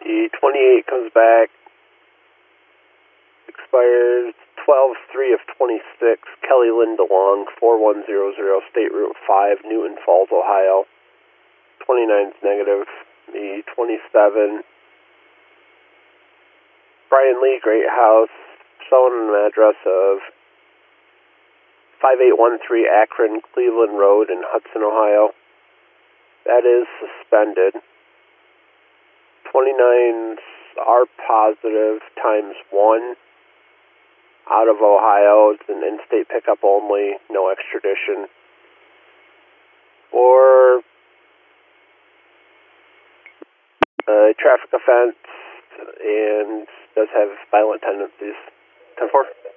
The 28 comes back, expires 12/3 of 26, Kelly Lynn DeLong, 4100 State Route 5, Newton Falls, Ohio. 29 is negative. The 27, Brian Lee, Great House, showing an address of 5813 Akron, Cleveland Road in Hudson, Ohio. That is suspended. 29s are positive times 1. Out of Ohio, it's an in-state pickup only, no extradition. For a traffic offense and does have violent tendencies. 10-4.